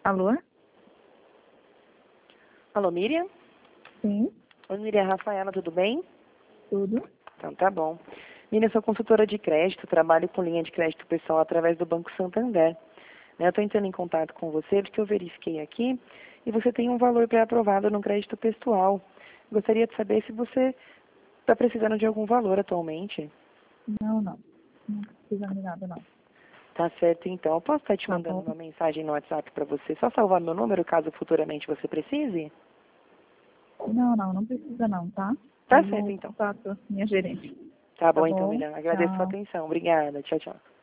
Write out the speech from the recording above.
Alô? Alô, Miriam? Sim, Oi, Miriam, Rafaela, tudo bem? tudo. Então, tá bom. Miriam, eu sou consultora de crédito, trabalho com linha de crédito pessoal através do Banco Santander. Eu estou entrando em contato com você porque eu verifiquei aqui e você tem um valor pré-aprovado no crédito pessoal. Gostaria de saber se você está precisando de algum valor atualmente. Não, não. Não precisa de nada, não. Tá certo, então. Eu posso estar te Tá mandando bom? uma mensagem no WhatsApp para você, só salvar meu número caso futuramente você precise? Não, não, não precisa não, tá? Tá Eu certo, vou então. contato minha gerente. Tá Tá bom, então, bom? Miriam. Agradeço a sua Tchau. atenção. Obrigada. Tchau, tchau.